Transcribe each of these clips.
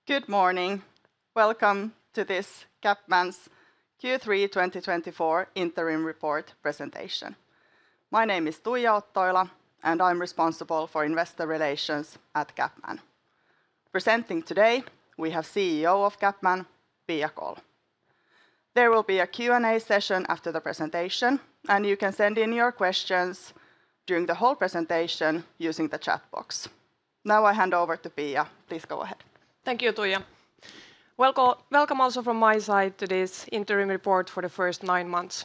Good morning. Welcome to this CapMan's Q3 2024 interim report presentation. My name is Tuija Ottoila, and I'm responsible for investor relations at CapMan. Presenting today, we have CEO of CapMan, Pia Kåll. There will be a Q&A session after the presentation, and you can send in your questions during the whole presentation using the chat box. Now I hand over to Pia. Please go ahead. Thank you, Tuija. Welcome also from my side to this interim report for the first 9 months.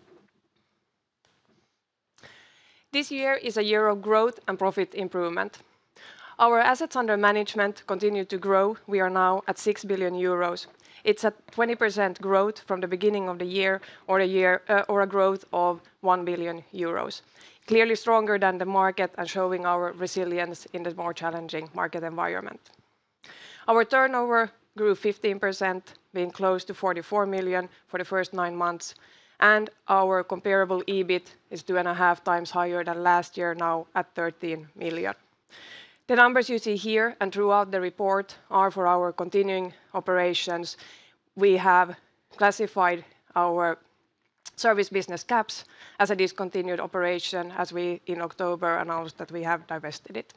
This year is a year of growth and profit improvement. Our assets under management continue to grow. We are now at 6 billion euros. It's a 20% growth from the beginning of the year, or a growth of 1 billion euros. Clearly stronger than the market and showing our resilience in the more challenging market environment. Our turnover grew 15%, being close to 44 million for the first 9 months, and our comparable EBIT is 2.5 times higher than last year, now at 13 million. The numbers you see here and throughout the report are for our continuing operations. We have classified our service business CaPS as a discontinued operation, as we in October announced that we have divested it.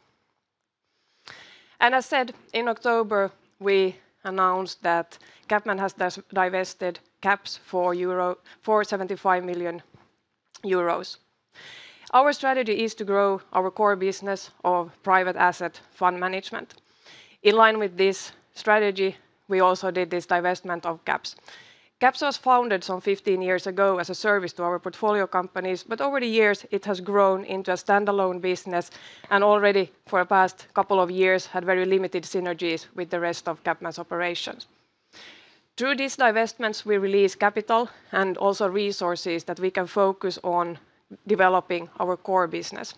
And as said, in October, we announced that CapMan has divested CaPS for 75 million euros. Our strategy is to grow our core business of private asset fund management. In line with this strategy, we also did this divestment of CaPS. CaPS was founded some 15 years ago as a service to our portfolio companies, but over the years it has grown into a standalone business and already for the past couple of years had very limited synergies with the rest of CapMan's operations. Through these divestments, we release capital and also resources that we can focus on developing our core business.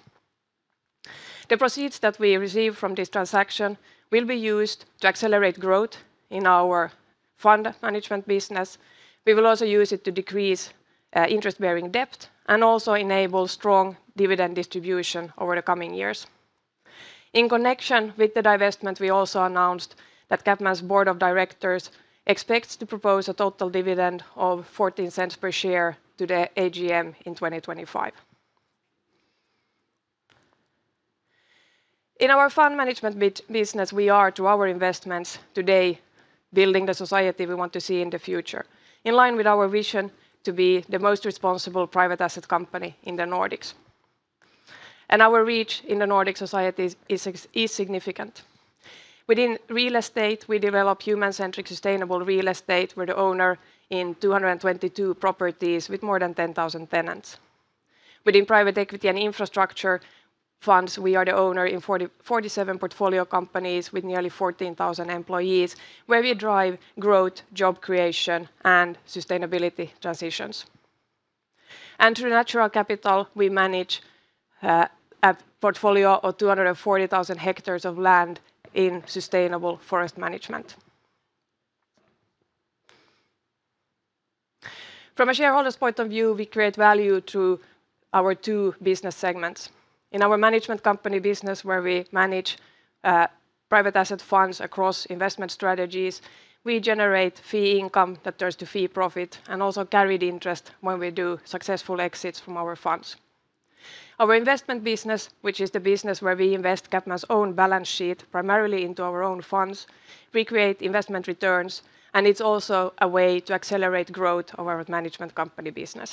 The proceeds that we receive from this transaction will be used to accelerate growth in our fund management business. We will also use it to decrease interest-bearing debt and also enable strong dividend distribution over the coming years. In connection with the divestment, we also announced that CapMan's board of directors expects to propose a total dividend of 14 cents per share to the AGM in 2025. In our fund management business, we are, through our investments today, building the society we want to see in the future, in line with our vision to be the most responsible private asset company in the Nordics. And our reach in the Nordic society is significant. Within real estate, we develop human-centric sustainable real estate. We're the owner in 222 properties with more than 10,000 tenants. Within private equity and infrastructure funds, we are the owner in 47 portfolio companies with nearly 14,000 employees, where we drive growth, job creation, and sustainability transitions. And through Natural Capital, we manage a portfolio of 240,000 hectares of land in sustainable forest management. From a shareholder's point of view, we create value through our 2 business segments. In our management company business, where we manage private asset funds across investment strategies, we generate fee income that turns to fee profit and also carried interest when we do successful exits from our funds. Our investment business, which is the business where we invest CapMan's own balance sheet primarily into our own funds, we create investment returns, and it's also a way to accelerate growth of our management company business.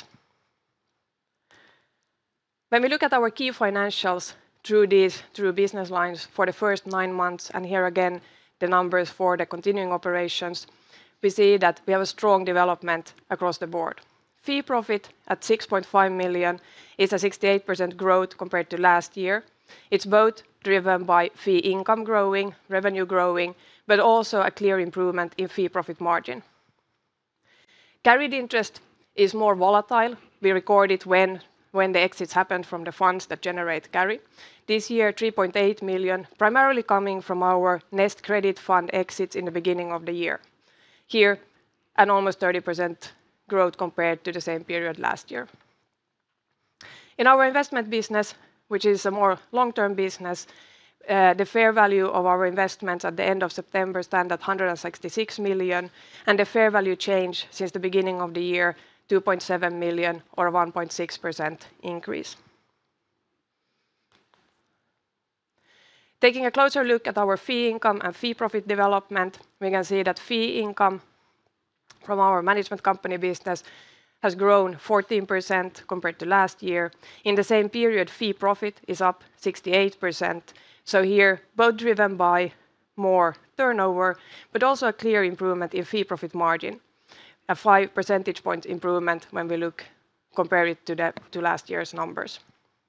When we look at our key financials through business lines for the first 9 months, and here again the numbers for the continuing operations, we see that we have a strong development across the board. Fee profit at 6.5 million is a 68% growth compared to last year. It's both driven by fee income growing, revenue growing, but also a clear improvement in fee profit margin. Carried interest is more volatile. We record it when the exits happened from the funds that generate carry. This year, 3.8 million, primarily coming from our Nest Credit Fund exits in the beginning of the year. Here, an almost 30% growth compared to the same period last year. In our investment business, which is a more long-term business, The fair value of our investments at the end of September stand at 166 million, and the fair value change since the beginning of the year, 2.7 million, or a 1.6% increase. Taking a closer look at our fee income and fee profit development, we can see that fee income from our management company business has grown 14% compared to last year. In the same period, fee profit is up 68%. So here, both driven by more turnover, but also a clear improvement in fee profit margin, a 5 percentage point improvement when we compare it to last year's numbers.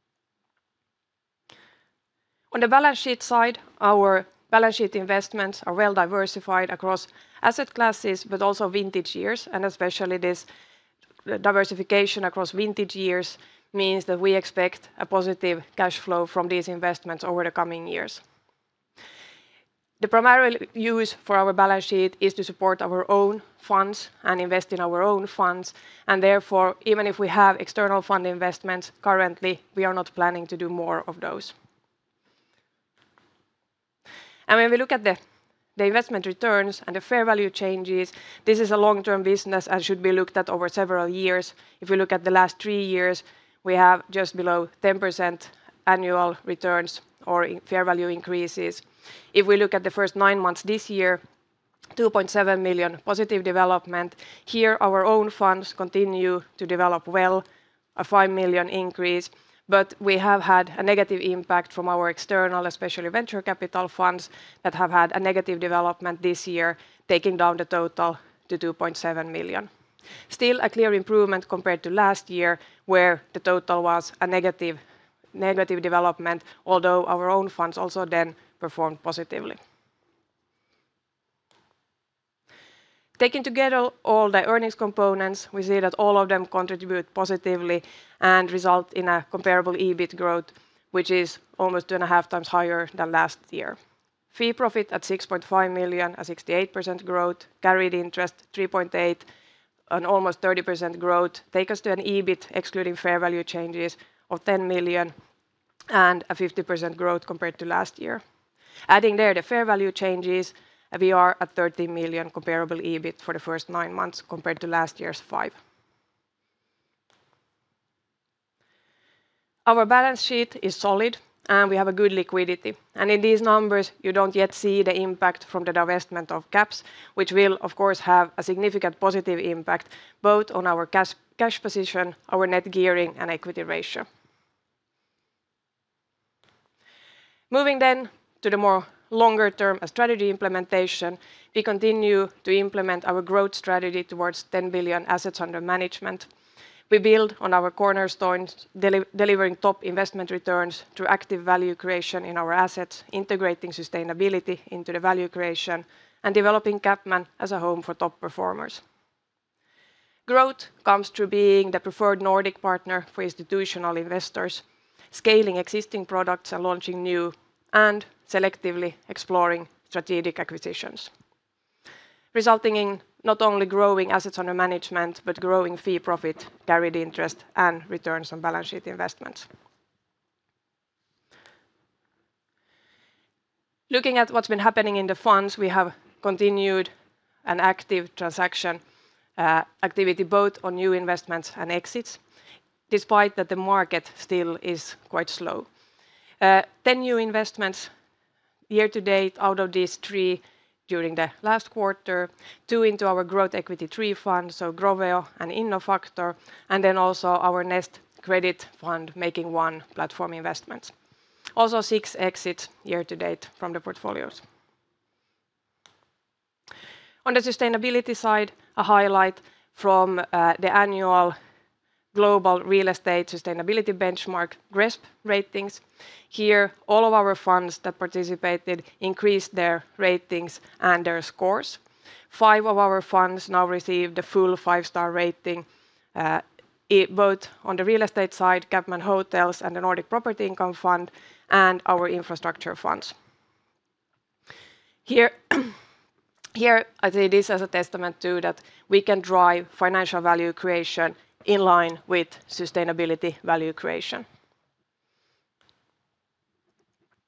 On the balance sheet side, our balance sheet investments are well diversified across asset classes, but also vintage years, and especially this diversification across vintage years means that we expect a positive cash flow from these investments over the coming years. The primary use for our balance sheet is to support our own funds and invest in our own funds, and therefore, even if we have external fund investments currently, we are not planning to do more of those. And when we look at the investment returns and the fair value changes, this is a long-term business and should be looked at over several years. If we look at the last 3 years, we have just below 10% annual returns or fair value increases. If we look at the first 9 months this year, 2.7 million positive development. Here, our own funds continue to develop well, a 5 million increase. But we have had a negative impact from our external, especially venture capital funds, that have had a negative development this year, taking down the total to 2.7 million. Still a clear improvement compared to last year, where the total was a negative development, although our own funds also then performed positively. Taking together all the earnings components, we see that all of them contribute positively and result in a comparable EBIT growth, which is almost 2.5 times higher than last year. Fee profit at 6.5 million, a 68% growth, carried interest 3.8, an almost 30% growth, take us to an EBIT excluding fair value changes of 10 million and a 50% growth compared to last year. Adding there the fair value changes, we are at 13 million comparable EBIT for the first 9 months compared to last year's 5. Our balance sheet is solid and we have a good liquidity. And in these numbers, you don't yet see the impact from the divestment of CaPS, which will, of course, have a significant positive impact both on our cash position, our net gearing, and equity ratio. Moving then to the more longer-term strategy implementation, we continue to implement our growth strategy towards 10 billion assets under management. We build on our cornerstones, delivering top investment returns through active value creation in our assets, integrating sustainability into the value creation, and developing CapMan as a home for top performers. Growth comes through being the preferred Nordic partner for institutional investors, scaling existing products and launching new, and selectively exploring strategic acquisitions, resulting in not only growing assets under management, but growing fee profit, carried interest, and returns on balance sheet investments. Looking at what's been happening in the funds, we have continued an active transaction activity both on new investments and exits, despite that the market still is quite slow. 10 new investments year to date, out of these 3 during the last quarter, 2 into our growth equity 3 fund, so Groveo and Innofactor, and then also our Nest credit fund making 1 platform investment. Also 6 exits year to date from the portfolios. On the sustainability side, a highlight from the annual Global Real Estate Sustainability Benchmark, GRESB ratings. Here, all of our funds that participated increased their ratings and their scores. 5 of our funds now received the full 5-star rating, both on the real estate side, CapMan Hotels and the Nordic Property Income Fund, and our infrastructure funds. Here, I see this as a testament to that we can drive financial value creation in line with sustainability value creation.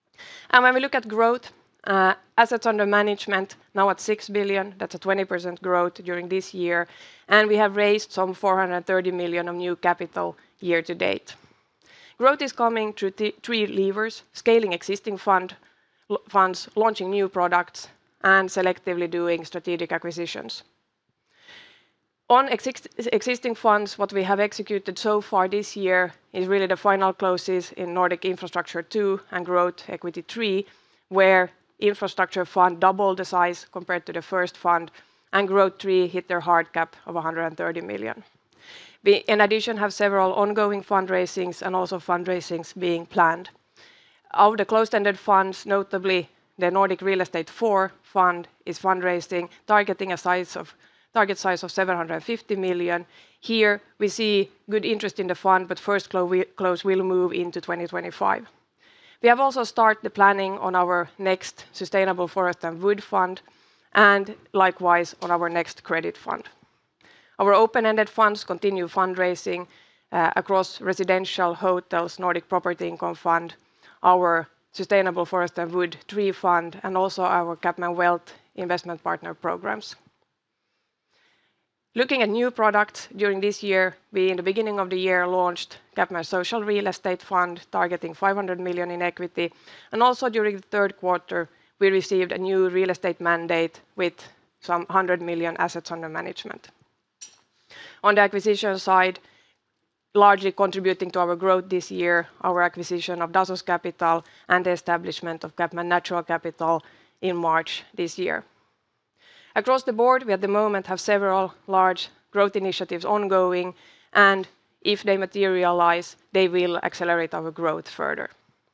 And when we look at growth, assets under management now at 6 billion, that's a 20% growth during this year, and we have raised some 430 million of new capital year to date. Growth is coming through three levers: scaling existing funds, launching new products, and selectively doing strategic acquisitions. On existing funds, what we have executed so far this year is really the final closes in Nordic Infrastructure II and Growth Equity III, where Infrastructure Fund doubled the size compared to the first fund, and Growth III hit their hard cap of 130 million. We, in addition, have several ongoing fundraisings and also fundraisings being planned. Of the closed-ended funds, notably the Nordic Real Estate IV fund is fundraising, targeting a target size of 750 million. Here we see good interest in the fund, but first close will move into 2025. We have also started the planning on our next Sustainable Forest and Wood Fund, and likewise on our next credit fund. Our open-ended funds continue fundraising across residential, hotels, Nordic Property Income Fund, our Sustainable Forest and Wood Tree Fund, and also our CapMan Wealth investment partner programs. Looking at new products, during this year, we in the beginning of the year launched CapMan Social Real Estate Fund, targeting 500 million in equity, and also during the third quarter, we received a new real estate mandate with some 100 million assets under management. On the acquisition side, largely contributing to our growth this year, our acquisition of Dasos Capital and the establishment of CapMan Natural Capital in March this year. Across the board, we at the moment have several large growth initiatives ongoing, and if they materialize, they will accelerate our growth further.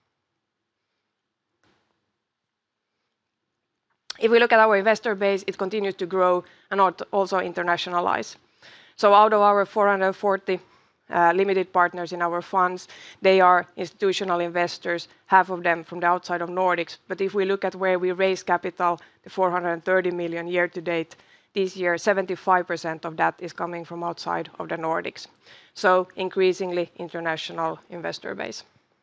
If we look at our investor base, it continues to grow and also internationalize. So out of our 440 limited partners in our funds, they are institutional investors, half of them from the outside of Nordics. But if we look at where we raise capital, the 430 million year to date, this year 75% of that is coming from outside of the Nordics. So increasingly international investor base.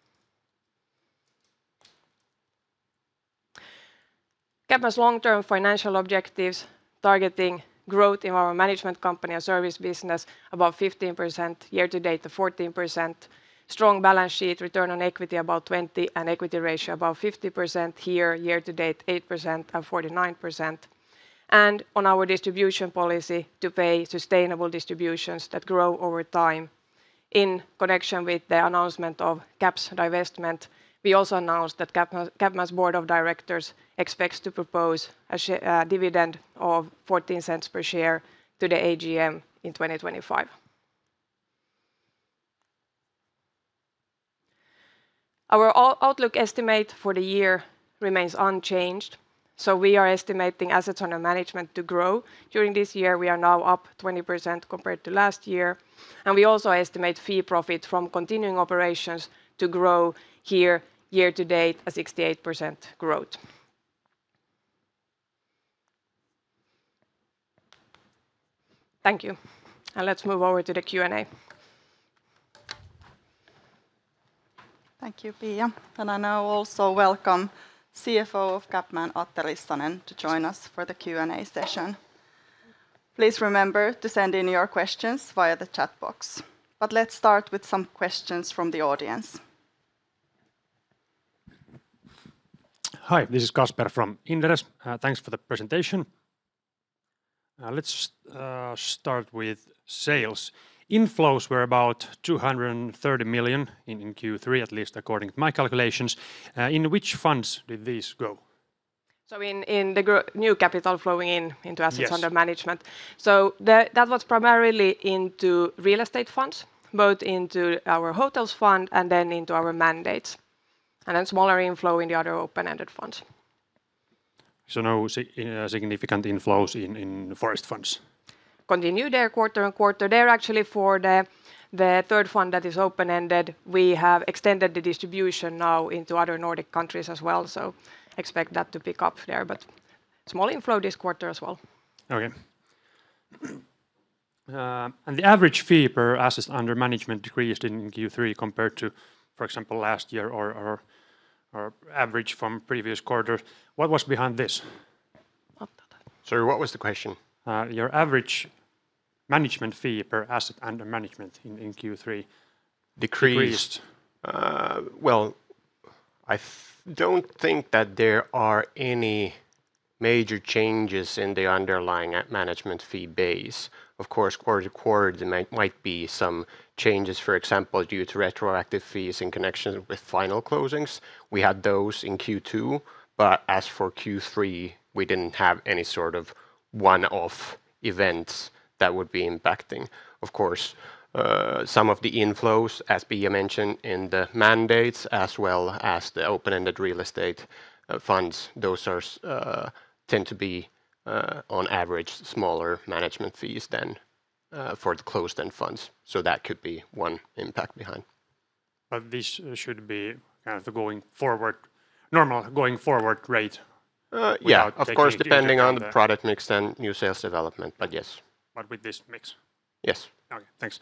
CapMan's long-term financial objectives targeting growth in our management company and service business about 15%, year to date to 14%, strong balance sheet, return on equity about 20%, and equity ratio about 50% here, year to date 8% and 49%. And on our distribution policy to pay sustainable distributions that grow over time. In connection with the announcement of CaPS divestment, we also announced that CapMan's board of directors expects to propose a dividend of 14 cents per share to the AGM in 2025. Our outlook estimate for the year remains unchanged. So we are estimating assets under management to grow. During this year, we are now up 20% compared to last year. And we also estimate fee profit from continuing operations to grow here, year to date, a 68% growth. Thank you. And let's move over to the Q&A. Thank you, Pia. And I now also welcome CFO of CapMan, Atte Rissanen, to join us for the Q&A session. Please remember to send in your questions via the chat box. But let's start with some questions from the audience. Hi, this is Kasper from Inderes. Thanks for the presentation. Let's start with sales. Inflows were about 230 million in Q3, at least according to my calculations. In which funds did these go? So in the new capital flowing into assets under management. So that was primarily into real estate funds, both into our hotels fund and then into our mandates. And then smaller inflow in the other open-ended funds. So no significant inflows in forest funds? Continue there quarter on quarter. There actually for the third fund that is open-ended, we have extended the distribution now into other Nordic countries as well. So expect that to pick up there, but small inflow this quarter as well. Okay. And the average fee per asset under management decreased in Q3 compared to, for example, last year or or average from previous quarters. What was behind this? Sorry, what was the question? Your average management fee per asset under management in Q3 decreased. Well, I don't think that there are any major changes in the underlying management fee base. Of course, quarter to quarter, there might be some changes, for example, due to retroactive fees in connection with final closings. We had those in Q2, but as for Q3, we didn't have any sort of one-off events that would be impacting. Of course, some of the inflows, as Pia mentioned, in the mandates, as well as the open-ended real estate funds, those are tend to be, on average, smaller management fees than for the closed-end funds. So that could be one impact behind. But this should be kind of the going forward, normal going forward rate. Yeah, of course, depending on the product mix and new sales development, but yes. But with this mix? Yes. Okay, thanks.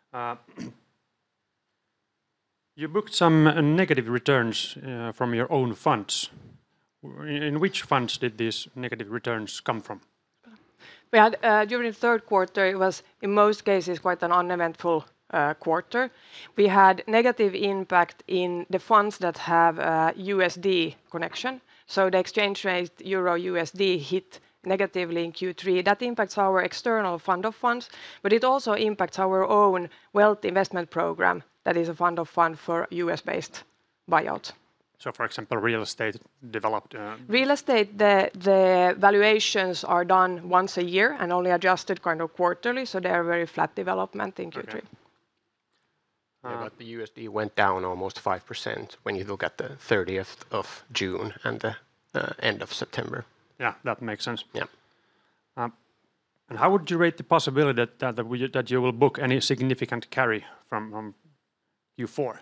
You booked some negative returns from your own funds. In which funds did these negative returns come from? We had during the third quarter, it was in most cases quite an uneventful quarter. We had negative impact in the funds that have USD connection. So the exchange rate euro-USD hit negatively in Q3. That impacts our external fund of funds, but it also impacts our own wealth investment program that is a fund of funds for US-based buyout. So, for example, real estate developed... Real estate, the valuations are done once a year and only adjusted kind of quarterly, so they're very flat development in Q3. Okay. Yeah, but the USD went down almost 5% when you look at the 30th of June and the end of September. Yeah, that makes sense. Yeah. And how would you rate the possibility that you will book any significant carry from Q4?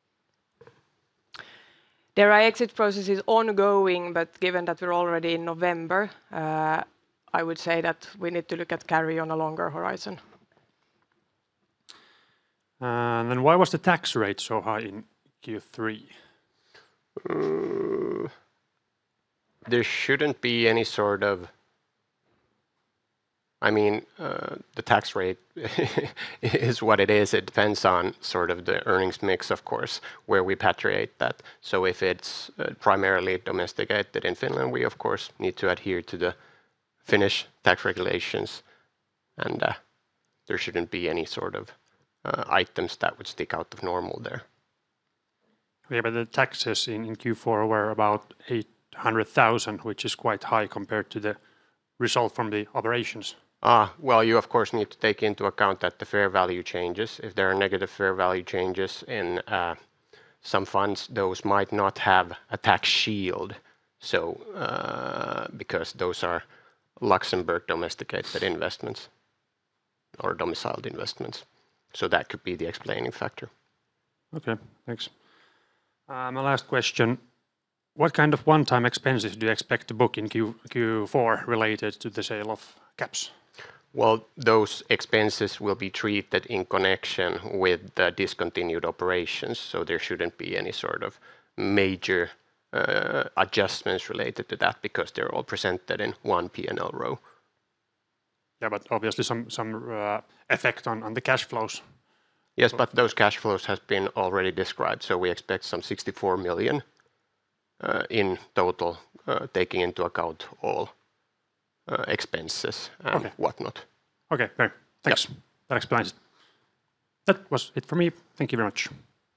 There are exit processes ongoing, but given that we're already in November, I would say that we need to look at carry on a longer horizon. And then why was the tax rate so high in Q3? There shouldn't be any sort of... I mean, the tax rate is what it is. It depends on sort of the earnings mix, of course, where we repatriate that. So if it's primarily domesticated in Finland, we of course need to adhere to the Finnish tax regulations, and there shouldn't be any sort of items that would stick out of normal there. Yeah, but the taxes in Q4 were about 800,000, which is quite high compared to the result from the operations. Well, you of course need to take into account that the fair value changes. If there are negative fair value changes in some funds, those might not have a tax shield. So, because those are Luxembourg domesticated investments or domiciled investments. So that could be the explaining factor. Okay, thanks. My last question. What kind of one-time expenses do you expect to book in Q4 related to the sale of CaPS? Well, those expenses will be treated in connection with the discontinued operations, so there shouldn't be any sort of major adjustments related to that because they're all presented in one P&L row. Yeah, but obviously some effect on the cash flows. Yes, but those cash flows has been already described, so we expect some 64 million in total, taking into account all expenses and whatnot. Okay, great. Thanks. Yep. That explains it. That was it for me. Thank you very much.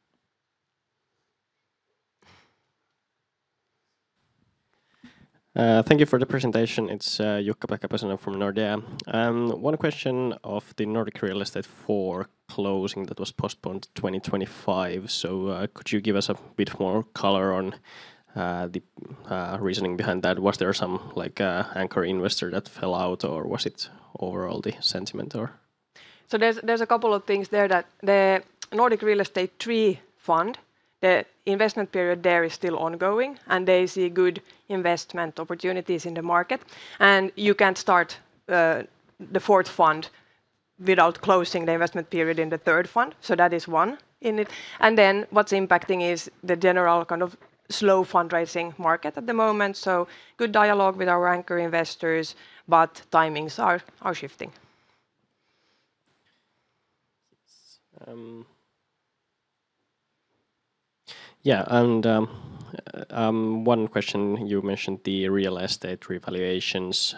Thank you for the presentation. It's Jukka-Pekka Pesonen from Nordea. One question of the Nordic Real Estate 4 closing that was postponed to 2025. So could you give us a bit more color on the reasoning behind that? Was there some anchor investor that fell out, or was it overall the sentiment? Or so there's a couple of things there. That the Nordic Real Estate 3 fund, the investment period there is still ongoing, and they see good investment opportunities in the market. And you can't start the fourth fund without closing the investment period in the third fund. So that is one in it. And then what's impacting is the general kind of slow fundraising market at the moment, so good dialogue with our anchor investors, but timings are shifting. Yeah, and one question, you mentioned the real estate revaluations.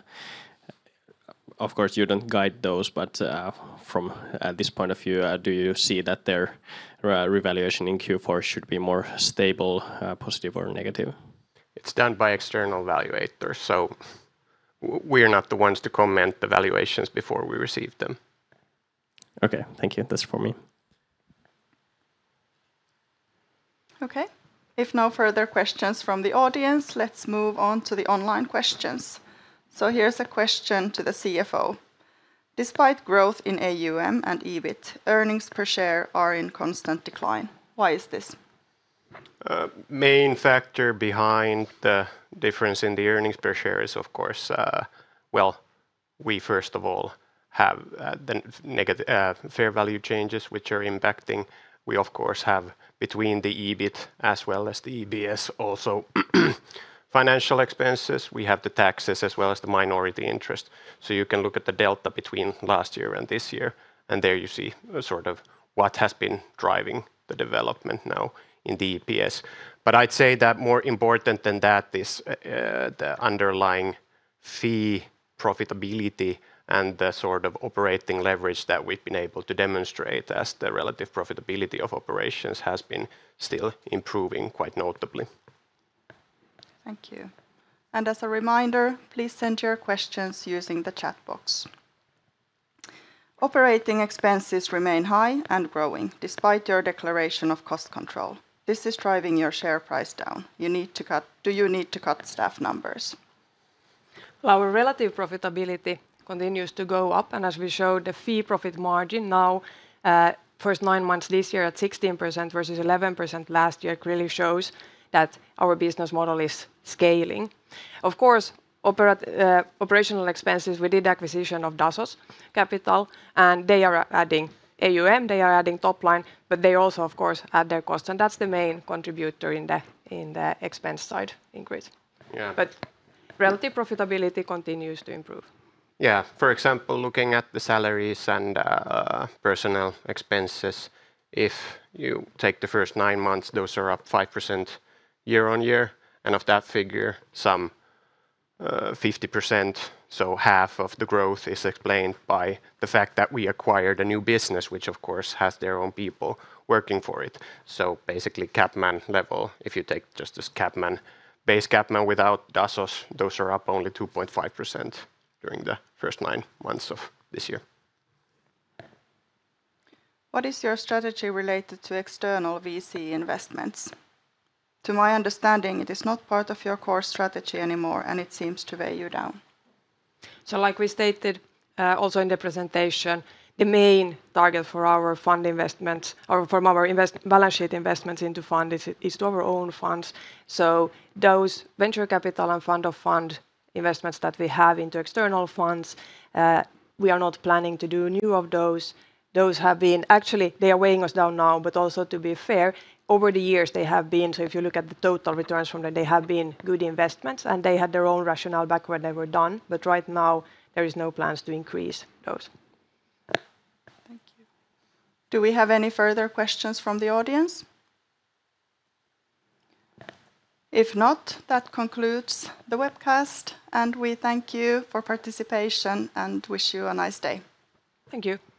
Of course, you don't guide those, but from this point of view, do you see that their revaluation in Q4 should be more stable, positive or negative? It's done by external valuators, so we're not the ones to comment the valuations before we receive them. Okay, thank you. That's for me. Okay. If no further questions from the audience, let's move on to the online questions. So here's a question to the CFO. Despite growth in AUM and EBIT, earnings per share are in constant decline. Why is this? Main factor behind the difference in the earnings per share is, of course, we first of all have the negative fair value changes which are impacting. We, of course, have between the EBIT as well as the EBS also financial expenses. We have the taxes as well as the minority interest. So you can look at the delta between last year and this year, and there you see sort of what has been driving the development now in the EPS. But I'd say that more important than that is the underlying fee profitability and the sort of operating leverage that we've been able to demonstrate, as the relative profitability of operations has been still improving quite notably. Thank you. And as a reminder, please send your questions using the chat box. Operating expenses remain high and growing, despite your declaration of cost control. This is driving your share price down. Do you need to cut staff numbers? Well, our relative profitability continues to go up, and as we showed, the fee profit margin now, first 9 months this year at 16% versus 11% last year, clearly shows that our business model is scaling. Of course, operational expenses, we did acquisition of Dasos Capital, and they are adding AUM, they are adding top line, but they also, of course, add their costs, and that's the main contributor in the expense side increase. Yeah. But relative profitability continues to improve. Yeah, for example, looking at the salaries and personnel expenses, if you take the first 9 months, those are up 5% year on year, and of that figure, some 50%, so half of the growth is explained by the fact that we acquired a new business, which of course has their own people working for it. So basically CapMan level, if you take just this CapMan, base CapMan without Dasos, those are up only 2.5% during the first 9 months of this year. What is your strategy related to external VC investments? To my understanding, it is not part of your core strategy anymore, and it seems to weigh you down. So like we stated also in the presentation, the main target for our fund investments, or from our balance sheet investments into fund is to our own funds. So those venture capital and fund of fund investments that we have into external funds, we are not planning to do new of those. Those have been, actually, they are weighing us down now, but also to be fair, over the years they have been, so if you look at the total returns from them, they have been good investments, and they had their own rationale back when they were done, but right now there is no plans to increase those. Thank you. Do we have any further questions from the audience? If not, that concludes the webcast, and we thank you for participation and wish you a nice day. Thank you.